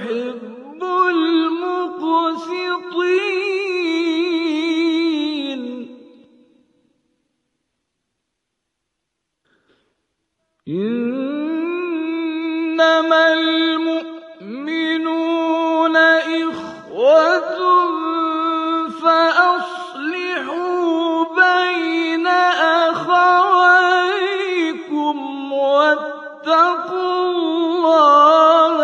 يحب المقسطين إنما المؤمنون إخوة فأصلحوا بين أخويكم واتقوا الله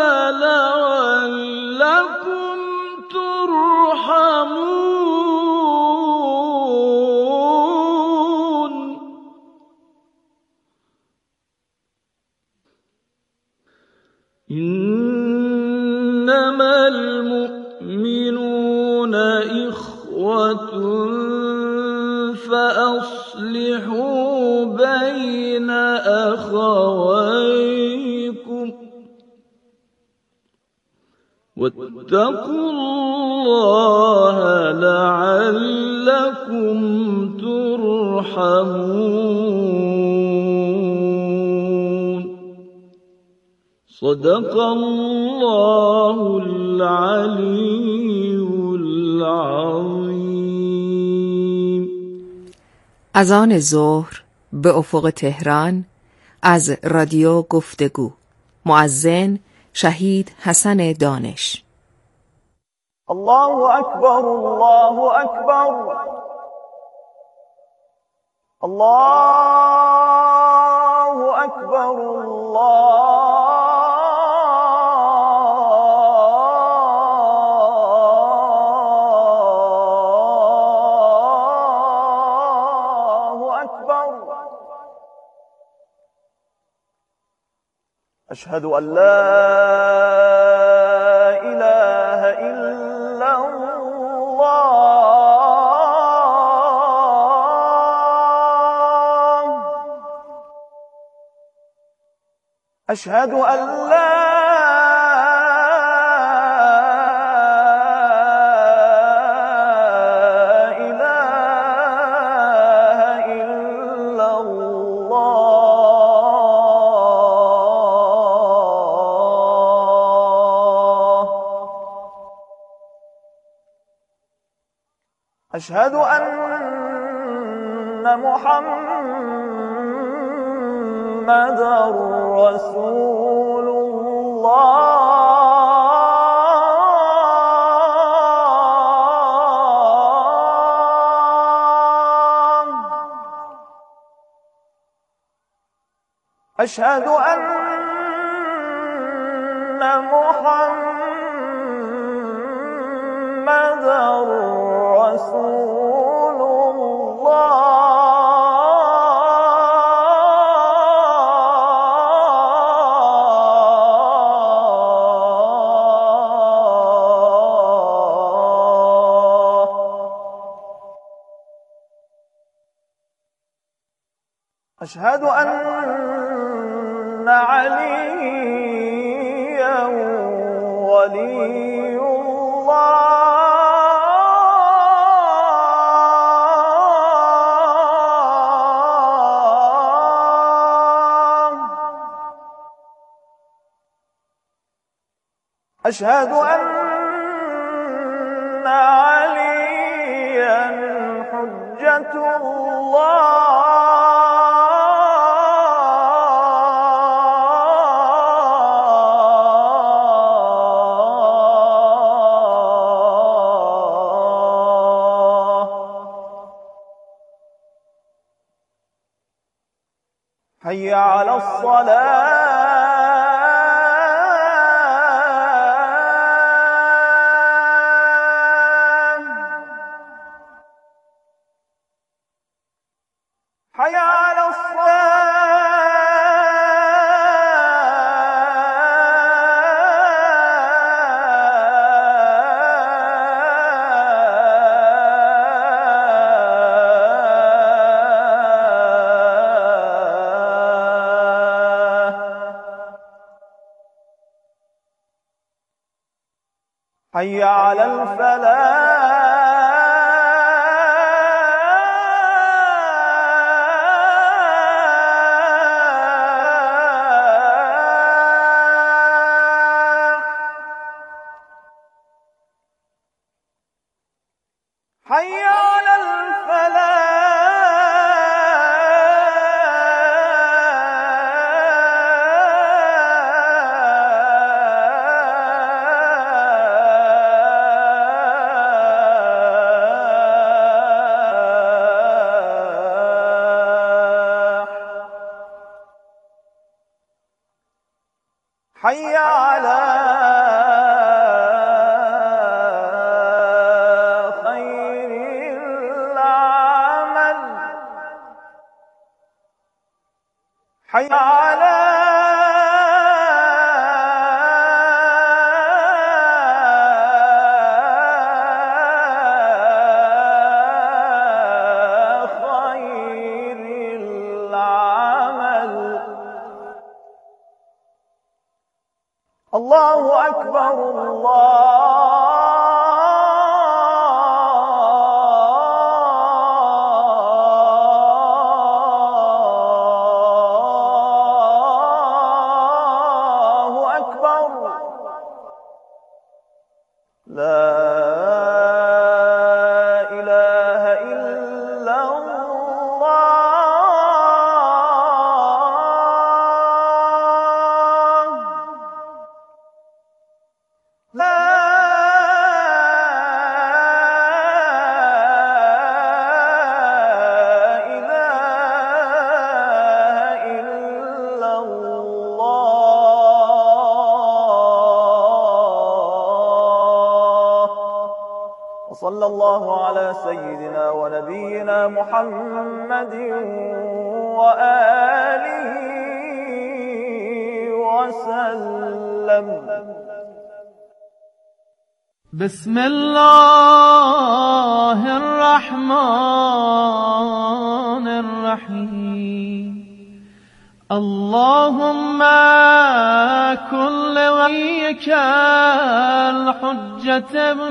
لعلكم ترحمون إنما المؤمنون إخوة فأصلحوا بين أخويكم واتقوا الله لعلكم ترحمون صدق الله العلي العظيم. اذان ظهر به افق تهران از رادیو گفتگو. مؤذن شهید حسن دانش. الله اکبر الله اکبر الله اکبر الله اکبر اشهد ان لا اله الا الله اشهد ان لا اله الا الله أشهد أن محمدًا رسول الله أشهد أن محمدًا رسول الله أشهد أن عليا ولي الله أشهد أن عليا حجة الله حي على الصلاة حي على حي على الفلاح حي على حي على خير العمل حي على خير العمل الله أكبر الله أكبر لا إله إلا الله لا إله إلا الله وصلى الله على سيدنا ونبينا محمد وآله وسلم بسم الله الرحمن الرحيم اللهم كن لوليك الحجة ابن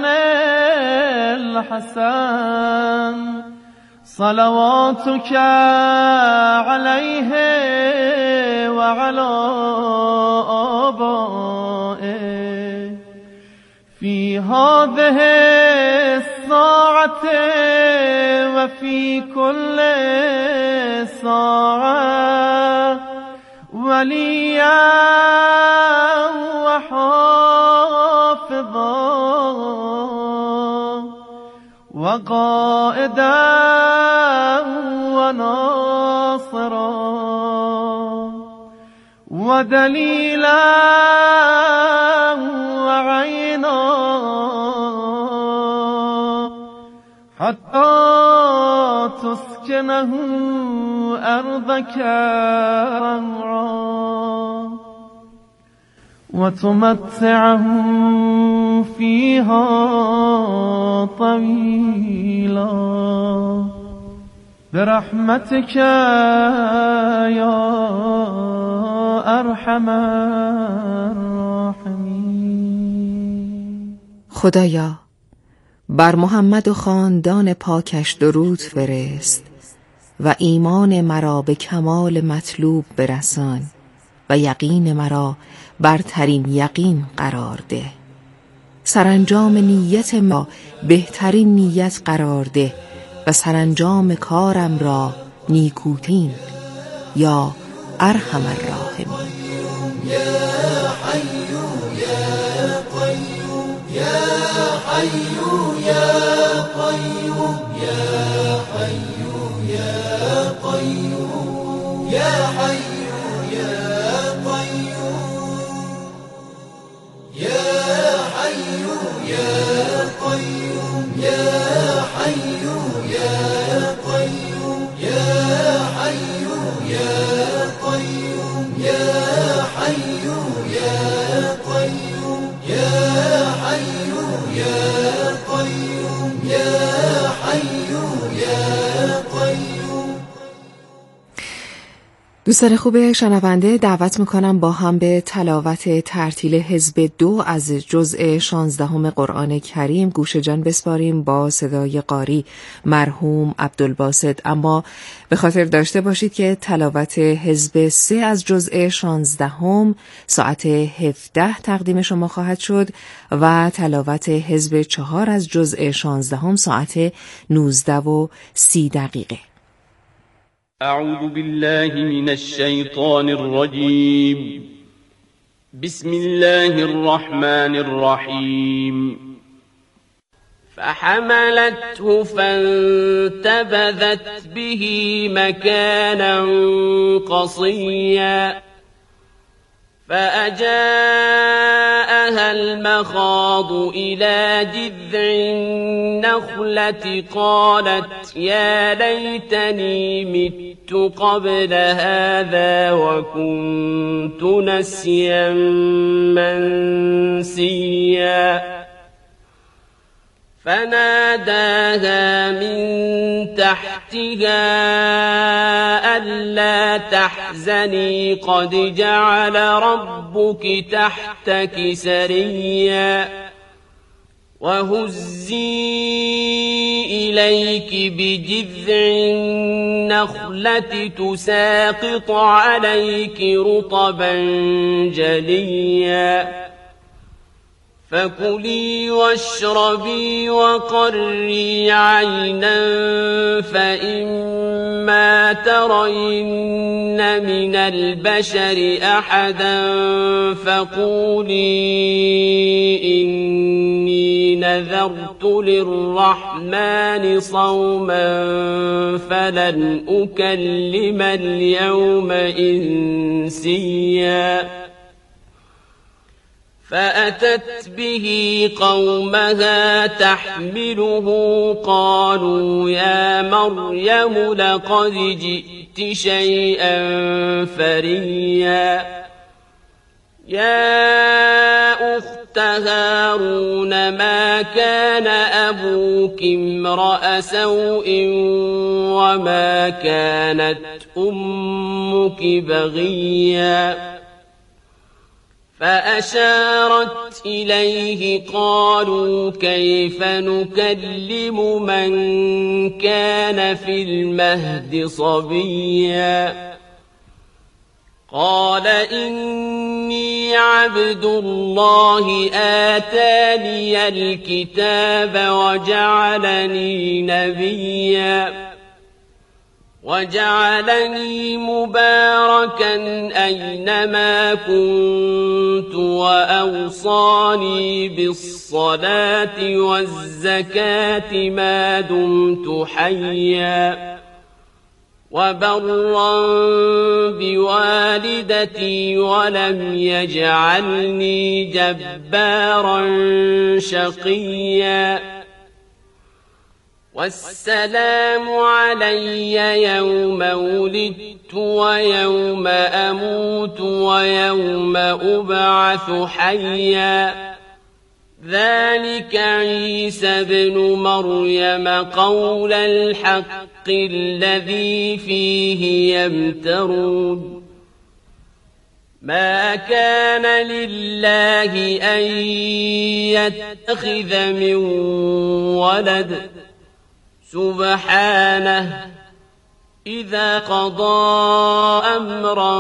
الحسن صلواتك عليه وعلى آبائه في هذه الساعة وفي كل ساعة وليا وحافظا وقائدا وناصرا ودليلا وعينا حتى تسكنه أرضك رمعا وتمتعه فيها طويلا برحمتك يا أرحم الراحمين. خدایا بر محمد و خاندان پاکش درود فرست و ایمان مرا به کمال مطلوب برسان و یقین مرا برترین یقین قرار ده. سرانجام نیت ما بهترین نیت قرار ده و سرانجام کارم را نیکوترین یا ارحم الراحمین. یا حی یا قیوم یا حی یا قیوم یا حی یا قیوم یا حی یا قیوم یا حی یا قیوم یا حی یا قیوم یا حی یا قیوم یا حی یا قیوم یا حی یا قیوم یا حی یا قیوم. دوستان خوب شنونده، دعوت میکنم با هم به تلاوت ترتیل حزب 2 از جزء 16 قرآن کریم گوش جان بسپاریم با صدای قاری مرحوم عبدالباسط. اما به خاطر داشته باشید که تلاوت حزب 3 از جزء 16 ساعت 17 تقدیم شما خواهد شد و تلاوت حزب 4 از جزء 16 ساعت 19:30. أعوذ بالله من الشيطان الرجيم. بسم الله الرحمن الرحيم. فحملته فانتبذت به مكانا قصيا فأجاءها المخاض إلى جذع النخلة قالت يا ليتني مت قبل هذا وكنت نسيا منسيا فناداها من تحتها ألا تحزني قد جعل ربك تحتك سريا وهزي إليك بجذع النخلة تساقط عليك رطبا جليا فكلي واشربي وقري عينا فإما ترين من البشر أحدا فقولي إني نذرت للرحمن صوما فلن أكلم اليوم إنسيا فأتت به قومها تحمله قالوا يا مريم لقد جئت شيئا فريا يا أخت هارون ما كان أبوك امرأ سوء وما كانت أمك بغيا فأشارت إليه قالوا كيف نكلم من كان في المهد صبيا قال إني عبد الله آتاني الكتاب وجعلني نبيا وجعلني مباركا أينما كنت وأوصاني بالصلاة والزكاة ما دمت حيا وبرا بوالدتي ولم يجعلني جبارا شقيا والسلام علي يوم ولدت ويوم أموت ويوم أبعث حيا ذلك عيسى بن مريم قول الحق الذي فيه يمترون ما كان لله أن يتخذ من ولد سبحانه إذا قضى أمرا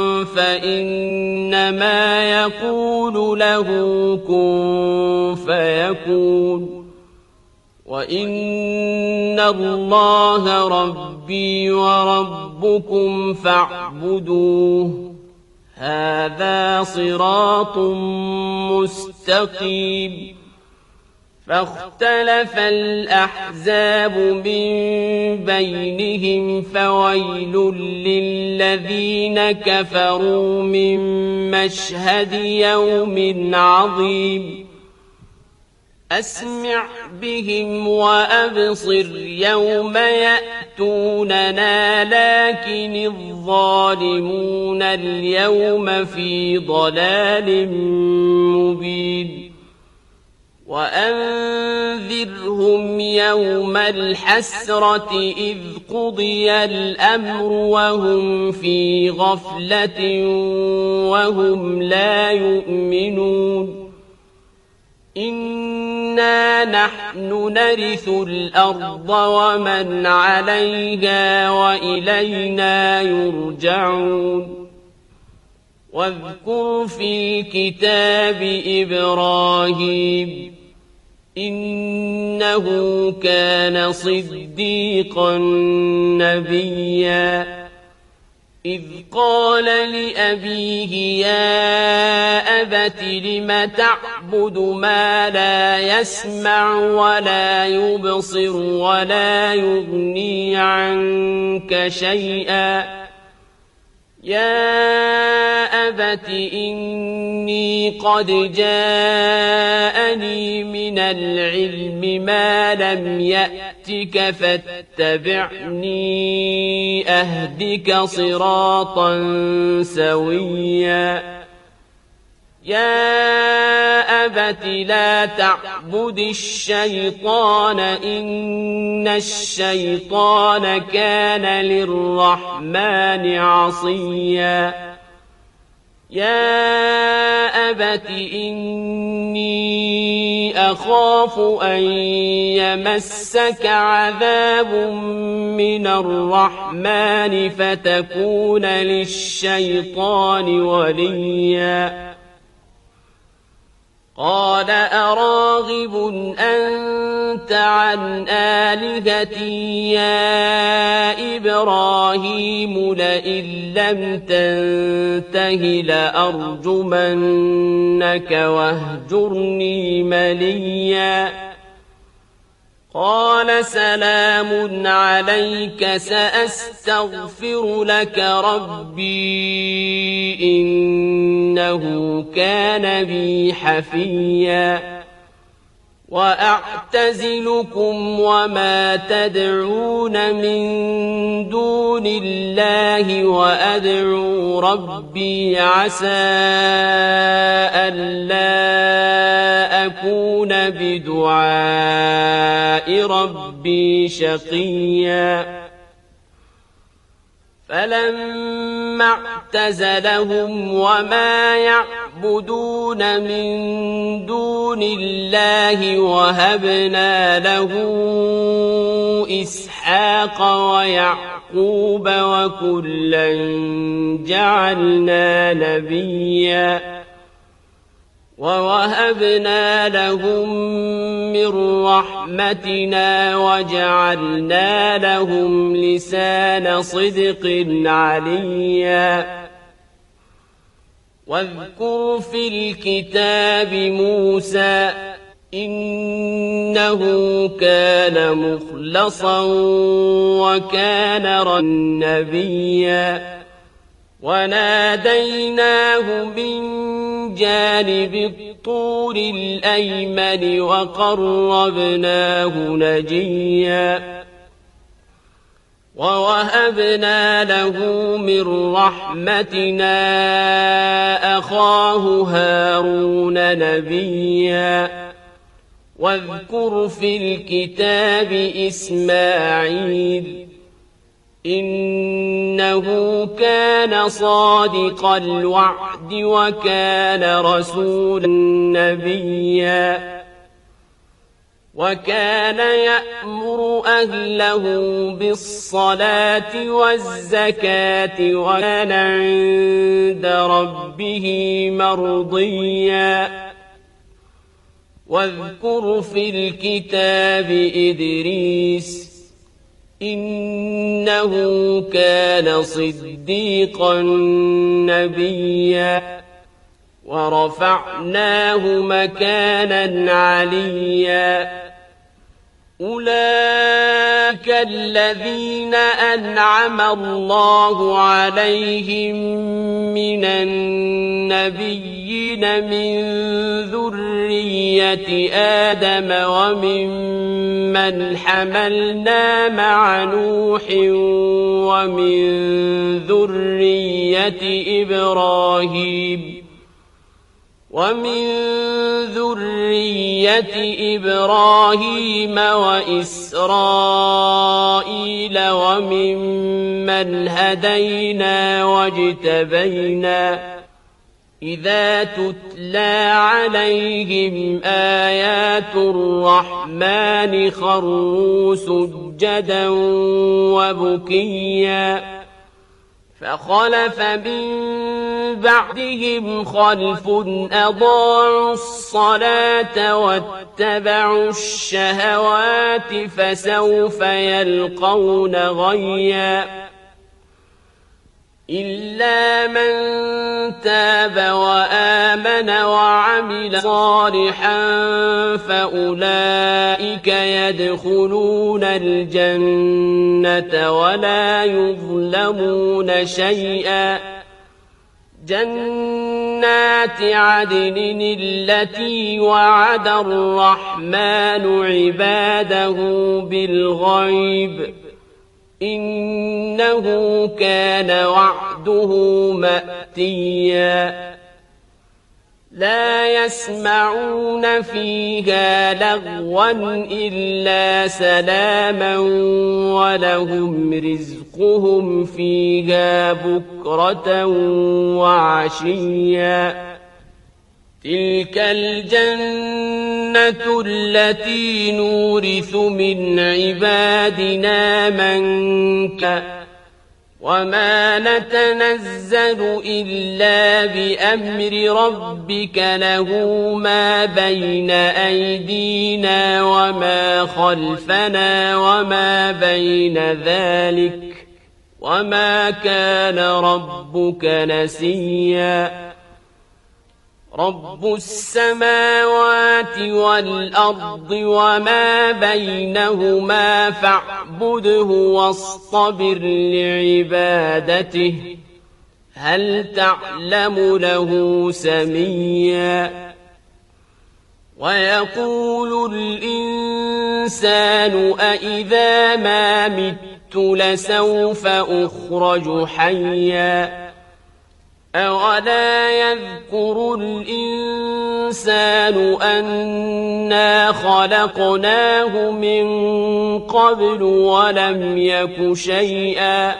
فإنما يقول له كن فيكون وإن الله ربي وربكم فاعبدوه هذا صراط مستقيم فاختلف الأحزاب من بينهم فويل للذين كفروا من مشهد يوم عظيم أسمع بهم وأبصر يوم يأتوننا لكن الظالمون اليوم في ضلال مبين وأنذر وأنذرهم يوم الحسرة إذ قضي الأمر وهم في غفلة وهم لا يؤمنون إنا نحن نرث الأرض ومن عليها وإلينا يرجعون واذكر في الكتاب إبراهيم إنه كان صديقا نبيا إذ قال لأبيه يا أبت لم تعبد ما لا يسمع ولا يبصر ولا يغني عنك شيئا يا أبت إني قد جاءني من العلم ما لم يأتك فاتبعني أهدك صراطا سويا يا أبت لا تعبد الشيطان إن الشيطان كان للرحمن عصيا يا أبت إني أخاف أن يمسك عذاب من الرحمن فتكون للشيطان وليا قال أراغب أنت عن آلهتي يا إبراهيم لئن لم تنته لأرجمنك واهجرني مليا قال سلام عليك سأستغفر لك ربي إنه كان بي حفيا وأعتزلكم وما تدعون من دون الله وأدعو ربي عسى ألا أكون بدعاء ربي شقيا فلما اعتزلهم وما يعبدون من دون الله وهبنا له إسحاق ويعقوب وكلا جعلنا نبيا ووهبنا لهم من رحمتنا وجعلنا لهم لسان صدق عليا واذكر في الكتاب موسى إنه كان مخلصا وكان نبيا وناديناه من جانب الطور الأيمن وقربناه نجيا ووهبنا له من رحمتنا أخاه هارون نبيا واذكر في الكتاب إسماعيل إنه كان صادق الوعد وكان رسولا نبيا وكان يأمر أهله بالصلاة والزكاة وكان عند ربه مرضيا واذكر في الكتاب إدريس إنه كان صديقا نبيا ورفعناه مكانا عليا أولئك الذين أنعم الله عليهم من النبيين من ذرية آدم ومن حملنا مع نوح ومن ذرية إبراهيم ذرية إبراهيم وإسرائيل وممن هدينا واجتبينا إذا تتلى عليهم آيات الرحمن خروا سجدا وبكيا فخلف من بعدهم خلف أضاعوا الصلاة واتبعوا الشهوات فسوف يلقون غيا إلا من تاب وآمن وعمل صالحا فأولئك يدخلون الجنة ولا يظلمون شيئا جنات عدن التي وعد الرحمن عباده بالغيب إنه كان وعده مأتيا لا يسمعون فيها لغوا إلا سلاما ولهم رزقهم فيها بكرة وعشيا تلك الجنة التي نورث من عبادنا من كان وما نتنزل إلا بأمر ربك له ما بين أيدينا وما خلفنا وما بين ذلك وما كان ربك نسيا رب السماوات والأرض وما بينهما فاعبده واصطبر لعبادته هل تعلم له سميا ويقول الإنسان أإذا ما مت لسوف أخرج حيا أولا يذكر الإنسان أنا خلقناه من قبل ولم يك شيئا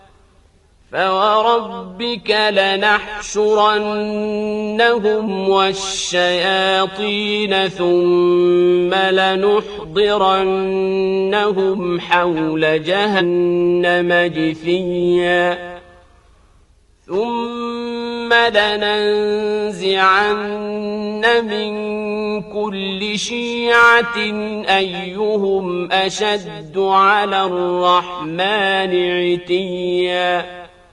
فوربك لنحشرنهم والشياطين ثم لنحضرنهم حول جهنم جثيا ثم لننزعن من كل شيعة أيهم أشد على الرحمن عتيا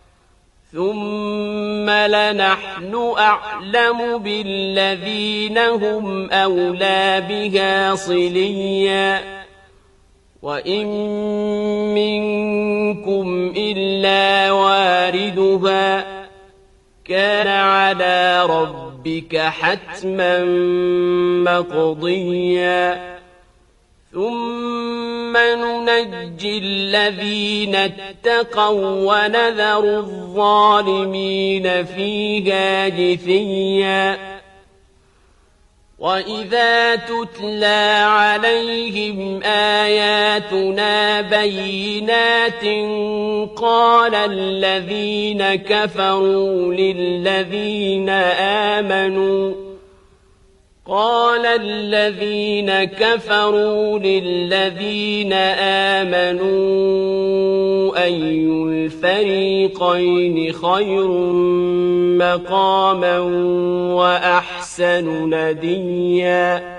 ثم لنحن أعلم بالذين هم أولى بها صليا وإن منكم إلا واردها كان على ربك حتما مقضيا ثم ننجي الذين اتقوا ونذر الظالمين فيها جثيا وإذا تتلى عليهم آياتنا بينات قال الذين كفروا للذين آمنوا أي الفريقين خير مقاما وأحسن نديا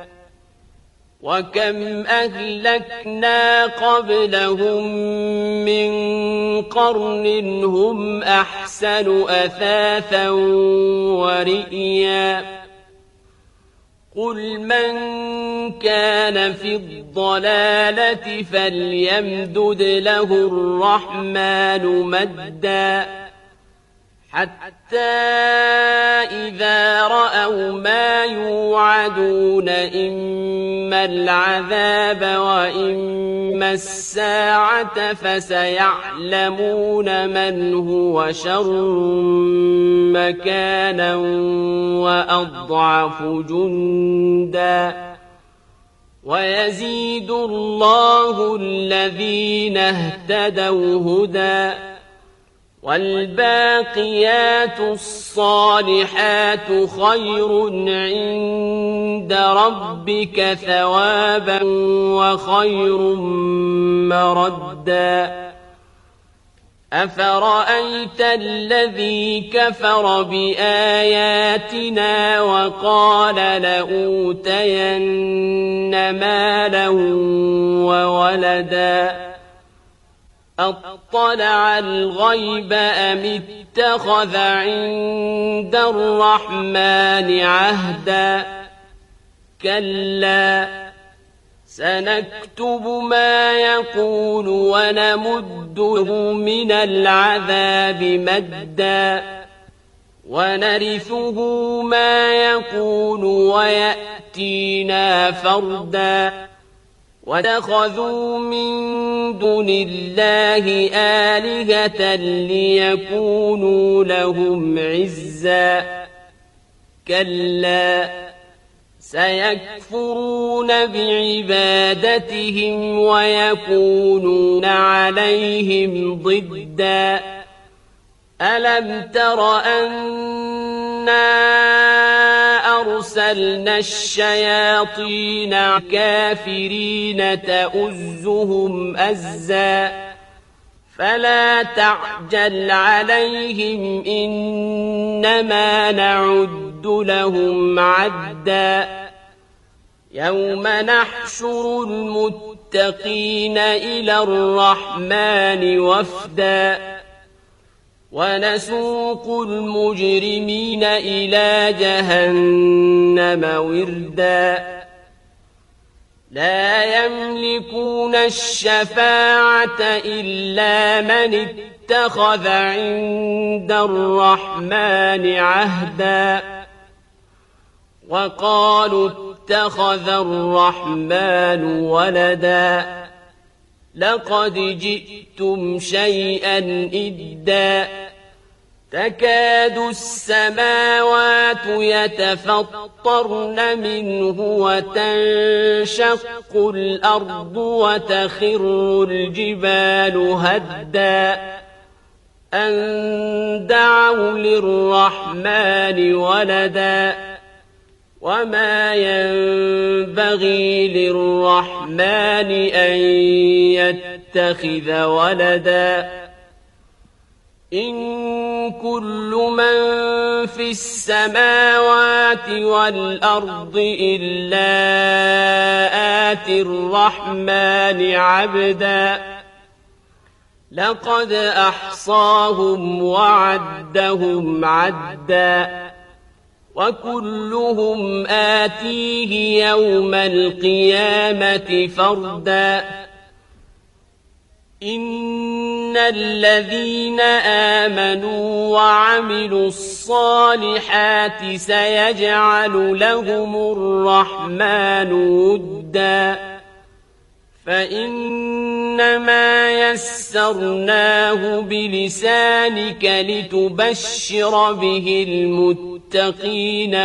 وكم أهلكنا قبلهم من قرن هم أحسن أثاثا ورئيا قل من كان في الضلالة فليمدد له الرحمن مدا حتى إذا رأوا ما يوعدون إما العذاب وإما الساعة فسيعلمون من هو شر مكانا وأضعف جندا ويزيد الله الذين اهتدوا هدى والباقيات الصالحات خير عند ربك ثوابا وخير مردا أفرأيت الذي كفر بآياتنا وقال لأوتين مالا وولدا أطلع الغيب أم اتخذ عند الرحمن عهدا كلا سنكتب ما يقول ونمده من العذاب مدا ونرثه ما يقول ويأتينا فردا واتخذوا من دون الله آلهة ليكونوا لهم عزا كلا سيكفرون بعبادتهم ويكونون عليهم ضدا ألم تر أنا أرسلنا الشياطين كافرين تؤزهم أزا فلا تعجل عليهم إنما نعد لهم عدا يوم نحشر المتقين إلى الرحمن وفدا ونسوق المجرمين إلى جهنم وردا لا يملكون الشفاعة إلا من اتخذ عند الرحمن عهدا وقالوا اتخذ الرحمن ولدا لقد جئتم شيئا إدا تكاد السماوات يتفطرن منه وتنشق الأرض وتخر الجبال هدا أن دعوا للرحمن ولدا وما ينبغي للرحمن أن يتخذ ولدا إن كل من في السماوات والأرض إلا آتي الرحمن عبدا لقد أحصاهم وعدهم عدا وكلهم آتيه يوم القيامة فردا إن الذين آمنوا وعملوا الصالحات سيجعل لهم الرحمن ودا فإنما يسرناه بلسانك لتبشر به المتقين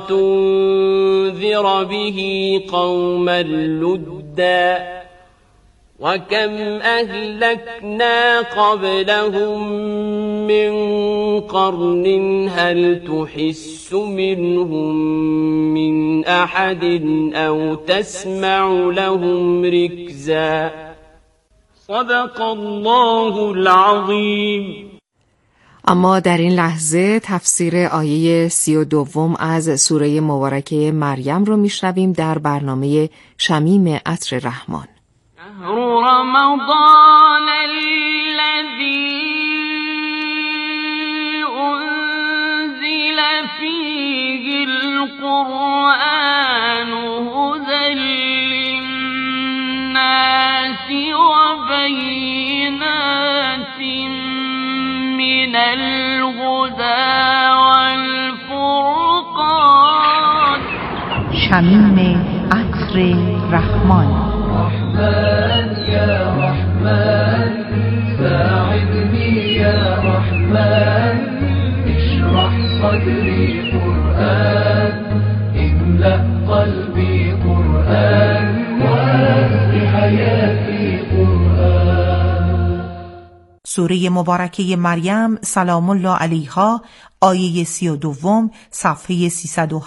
وتنذر به قوما لدا وكم أهلكنا قبلهم من قرن هل تحس منهم من أحد أو تسمع لهم ركزا صدق الله العظیم. اما در این لحظه تفسیر آیه 32 از سوره مبارکه مریم رو میشنویم در برنامه شمیم عطر رحمان. شهر رمضان الذي أنزل فيه القرآن هدى للناس وبينات من الهدى والفرقان. شمیم عطر رحمان. رحمن يا رحمن ساعدني يا رحمن اشرح صدري قرآن املأ قلبي قرآن سوره مبارکه مریم سلام الله علیها آیه 32 صفحه 307